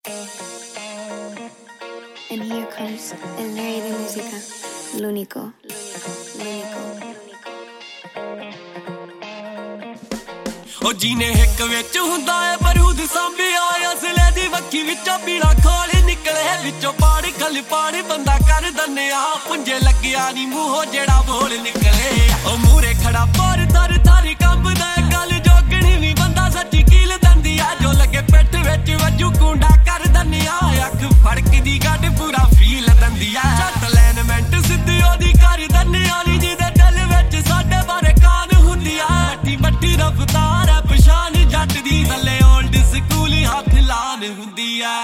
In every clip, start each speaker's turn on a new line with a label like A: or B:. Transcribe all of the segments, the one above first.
A: And here comes el rey de música, l'único.
B: ਉਹ ਜੀਨੇ ਹਿੱਕ ਵਿੱਚ ਹੁੰਦਾ ਏ ਬਰੂਦ ਸਾਂਭਿਆ ਅਸਲੇ ਦੀ ਵੱਖੀ ਵਿੱਚੋਂ ਪੀਲਾ ਖੋਲ ਨਿਕਲੇ ਵਿੱਚੋਂ ਪਾੜ ਖਲ ਪਾੜ ਬੰਦਾ ਕਰ ਦੰਨਿਆ ਪੁੰਜੇ ਲੱਗਿਆ ਨੀ ਮੂੰਹੋਂ ਜਿਹੜਾ ਬੋਲ ਨਿਕਲੇ ਉਹ ਮੂਰੇ ਖੜਾ ਪਰ ਤਰ ਤਾਰੀ ਕੰਬਦਾ ਗੱਲ ਜੋਗਣੀ ਵੀ ਬੰਦਾ ਸੱਚੀ ਕੀਲ ਦੰਦੀ ਆ ਜੋ ਲੱਗੇ ਪਿੱਠ ਵਿੱਚ ਵੱਜੂ ਕੁੰਡਾ ਕਰ ਦੰਨਿਆ ਅੱਖ ਫੜਕਦੀ ਗੱਡ ਪੂਰਾ ਫੀਲ ਦੰਦੀ ਆ ਚੱਟ ਲੈਨਮੈਂਟ ਸਿੱਧੀ ਉਹਦੀ ਕਰ ਦੰਨਿਆ ਨੀ ਜਿਹਦੇ ਦਿਲ ਵਿੱਚ ਸਾਡੇ ਬਾਰੇ ਕਾਨ ਹੁੰਦੀ ਆ ਮੱਟੀ ਰਫਤਾਰ ਹੈ ਪਛਾਣ ਜੱਟ ਦੀ ਥੱਲੇ ਓਲਡ ਸਕੂਲ ਹੱਥ ਲਾਨ ਹੁੰਦੀ ਐ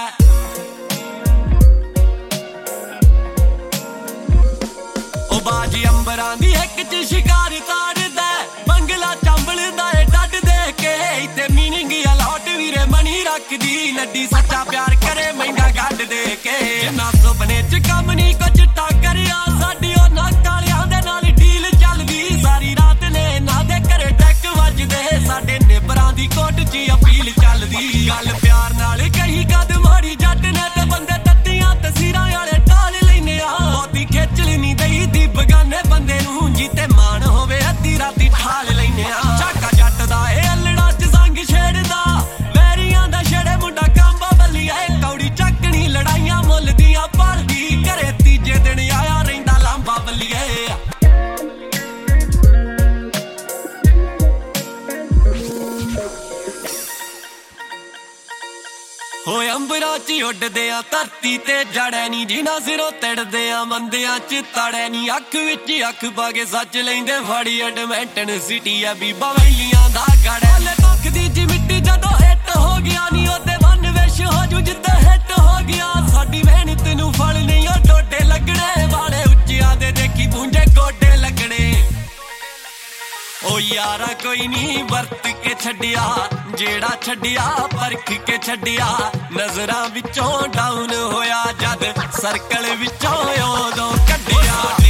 B: ਉਹ ਬਾਜੀ ਅੰਬਰਾਂ ਦੀ ਇੱਕ ਚ ਸ਼ਿਕਾਰ ਤਾੜਦਾ ਬੰਗਲਾ ਚੰਬਲਦਾ ਏ ਡੱਡ ਦੇ ਕੇ ਇੱਥੇ ਮੀਨਿੰਗ ਅਲਾਟ ਵੀਰੇ ਮਣੀ ਰੱਖਦੀ ਨੱਡੀ ਸੱਚਾ ਪਿਆਰ ਕਰੇ ਮਹਿੰਗਾ ਗੱਡ ਦੇ ਕੇ ਜਿੰਨਾ ਸੁਪਨੇ ਚ ਕੰਮ ਨਹੀਂ ਕੁਝ ਟੱਕਰਿਆ ਸਾਡੀ ਉਹਨਾਂ ਕਾਲਿਆਂ ਦੇ ਨਾਲ ਡੀਲ ਚੱਲਦੀ ਸਾਰੀ ਰਾਤ ਨੇ ਨਾ ਦੇ ਘਰੇ ਟੈਕ ਵੱਜਦੇ ਸਾਡੇ ਨੇਬਰਾਂ ਦੀ ਕੋਟ 'ਚ ਅਪੀਲ ਚੱਲਦੀ ਗੱਲ ਪਿਆਰ ਨਾਲ ਕਹੀ ਕਦ ਮਾਰੀ ਜੱਟ ਨੇ ਤੇ ਬੰਦੇ ਤੱਤੀਆਂ ਤਸਵੀਰਾਂ ਵਾਲੇ ਟਾਲ ਲੈਨੇ ਆ ਬਹੁਤੀ ਖੇਚਲ ਨਹੀਂ ਦਈ ਦੀ ਬਗਾਨੇ ਬੰਦੇ ਨੂੰ ਜੀਤੇ ਮਾਣ ਹੋਵੇ ਅੱਧੀ ਰਾਤੀ ਠਾਲ ਲੈਨੇ ਆ ਝਾਕਾ ਜੱਟ ਦਾ ਇਹ ਅਲੜਾ 'ਚ ਸੰਗ ਛੇੜਦਾ ਵੈਰੀਆਂ ਦਾ ਛੜੇ ਮੁੰਡਾ ਕੰਬਾ ਬੱਲੀਆ ਇਹ ਕੌੜੀ ਚੱਕਣੀ ਲੜਾਈਆਂ ਮੁੱਲ ਦੀਆਂ ਭਰਦੀ ਘਰੇ ਤੀਜੇ ਦਿਨ ਆਇਆ ਰਹਿੰਦਾ ਲਾਂਬਾ ਬੱਲੀਏ ਹੋਏ ਅੰਬਰਾਂ 'ਚ ਉੱਡਦੇ ਆ ਧਰਤੀ ਤੇ ਜੜੈ ਨੀ ਜਿਨ੍ਹਾਂ ਸਿਰੋਂ ਤੜਦੇ ਆ ਬੰਦਿਆਂ 'ਚ ਤੜੈ ਨੀ ਅੱਖ ਵਿੱਚ ਅੱਖ ਪਾ ਕੇ ਸੱਚ ਲੈਂਦੇ ਫੜੀ ਐਡਮੈਂਟਨ ਸਿਟੀ ਆ ਬੀਬਾ ਵੈਲੀਆਂ ਦਾ ਗੜੈ ਹਲੇ ਦੁੱਖ ਦੀ ਜੀ ਮਿੱਟੀ ਜਦੋਂ ਹਿੱਟ ਹੋ ਗਿਆ ਨੀ ਉਹਦੇ ਮਨ ਵਿਸ਼ ਹੋ ਜੂ ਜਿੱਦਾਂ ਹਿੱਟ ਹੋ ਗਿਆ ਸਾਡੀ ਮਿਹਨਤ ਨੂੰ ਫਲ ਨਹੀਂ ਉਹ ਟੋਟੇ ਲੱਗਣੇ ਵਾਲੇ ਉੱਚਿਆਂ ਦੇ ਦੇਖੀ ਪੂੰਝੇ ਗੋਡੇ ਲੱਗਣੇ ਓ ਯਾਰਾ ਕੋਈ ਨਹੀਂ ਵਰਤ ਕੇ ਛੱਡਿਆ ਜਿਹੜਾ ਛੱਡਿਆ ਪਰਖ ਕੇ ਛੱਡਿਆ ਨਜ਼ਰਾਂ ਵਿੱਚੋਂ ਡਾਊਨ ਹੋਇਆ ਜਦ ਸਰਕਲ ਵਿੱਚੋਂ ਉਦੋਂ ਕੱਢਿਆ